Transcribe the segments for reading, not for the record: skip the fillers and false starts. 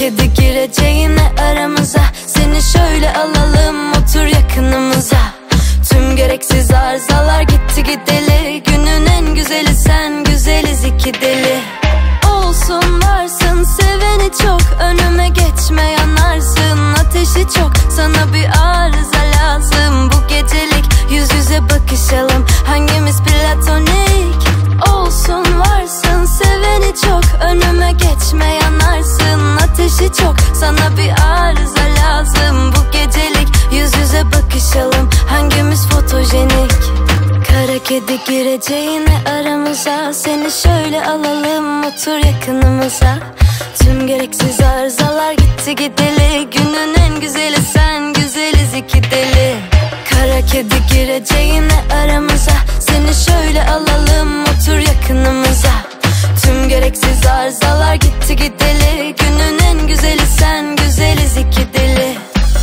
kedi gireceğine aramıza, seni şöyle alalım otur yakınımıza. Tüm gereksiz arızalar gitti gideli, günün en güzeli sen, güzeliz iki deli. Olsun varsın seveni çok, önüme geçme yanarsın, ateşi çok, sana bir arıza lazım. Bu gecelik yüz yüze bakışalım, hangimiz platonik? Olsun varsın seveni çok, önüme geçme yanarsın, ateşi çok, sana bir arıza lazım. Bu gecelik yüz yüze bakışalım, hangimiz fotojenik? Kara kedi gireceğine aramıza, seni şöyle alalım otur yakınımıza. Tüm gereksiz arızalar gitti gideli, günün en güzeli sen, güzeliz iki deli. Kara kedi gireceğine aramıza, seni şöyle alalım otur yakınımıza. Tüm gereksiz arızalar gitti gideli, günün en güzeli sen, güzeliz iki deli.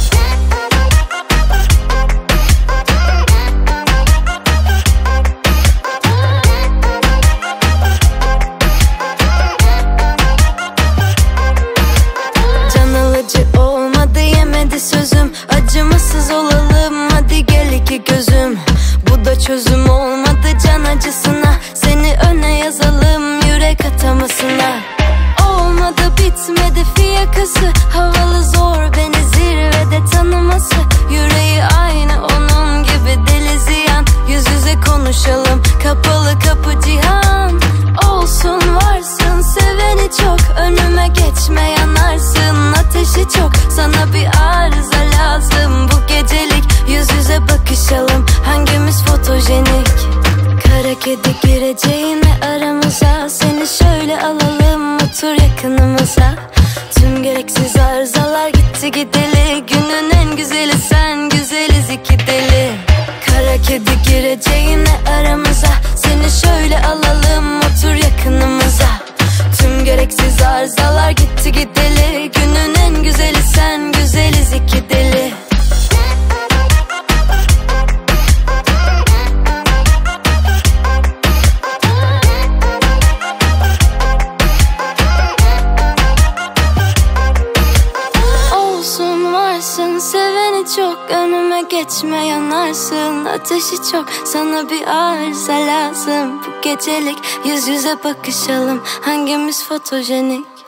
Can alıcı olmadı yemedi sözüm, acımasız olalım hadi gel iki gözüm. Bu da çözüm olmadı can acısına, seni öne yazalım yürek atamasına. Olmadı bitmedi fiyakası, havalı zor beni zirvede tanıması. Yüreği aynı onun gibi deli ziyan, yüz yüze konuşalım kapalı kapı cihan. Olsun varsın seveni çok, önüme geçme yanarsın, ateşi çok, sana bir arıza lazım. Bu gecelik yüz yüze bakışalım, hangimiz fotojenik? Kara kedi gireceğine aramıza, seni şöyle alalım otur yakınımıza. Tüm gereksiz arızalar gitti gideli, günün en güzeli sen, güzeliz iki deli. Kara kedi gireceğine aramıza, seni şöyle alalım otur yakınımıza. Tüm gereksiz arızalar gitti gideli, günün en güzeli sen, güzeliz iki deli. Olsun varsın seveni çok, önüme geçme yanarsın, ateşi çok, sana bir arıza lazım. Bu gecelik yüz yüze bakışalım, hangimiz fotojenik?